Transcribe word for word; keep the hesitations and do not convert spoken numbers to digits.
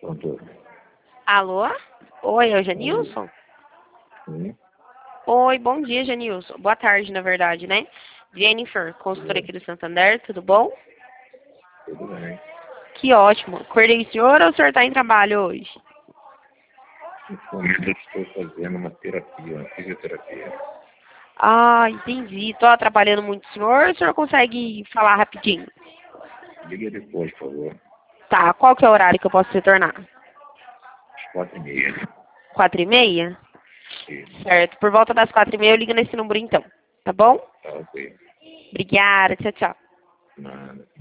Pronto. Alô? Oi, é o Janilson? Sim. Oi, bom dia, Janilson. Boa tarde, na verdade, né? Jennifer, consultora aqui do Santander, tudo bom? Tudo bem. Que ótimo. Acordei o senhor ou o senhor está em trabalho hoje? Nesse momento eu estou fazendo uma terapia, uma fisioterapia. Ah, entendi. Estou atrapalhando muito o senhor ou o senhor consegue falar rapidinho? Liga depois, por favor. Tá, qual que é o horário que eu posso retornar? Às quatro e meia. Quatro e meia? Isso. Certo. Por volta das quatro e meia eu ligo nesse número então. Tá bom? Tá, ok. Obrigada. Tchau, tchau. Nada.